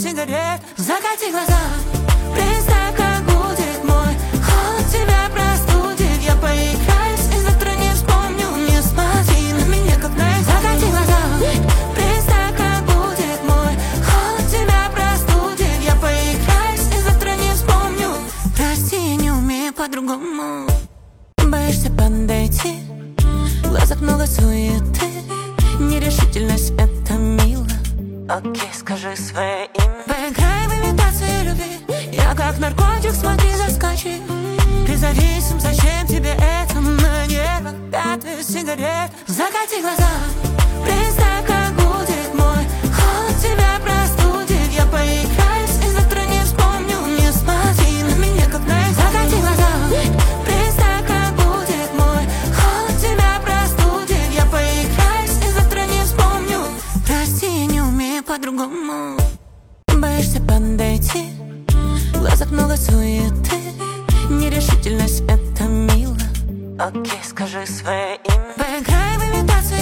сигарет. Закати глаза, представь, как будет мой холод тебя простудит. Я поиграюсь и завтра не вспомню. Не смотри на меня, как на экзамен. Закати глаза, представь, как будет мой холод тебя простудит. Я поиграюсь и завтра не вспомню. Прости, я не умею по-другому. Боишься подойти, в глазах много суеты. Нерешительность — это мило. Окей, скажи свое имя. Поиграй в имитацию любви. Я как наркотик, смотри, заскочи. Ты зависим, зачем тебе это? На нервах пятый сигарет. Закати глаза, представь, как будет мой холод тебя простудит. Я поиграюсь и завтра не вспомню. Не смотри на меня, как на экзамен. Закати глаза, представь, как будет мой холод тебя простудит. Я поиграюсь и завтра не вспомню. Прости, я не умею по-другому. Боишься подойти, в глазах много суеты. Нерешительность — это мило. Окей, скажи свое имя.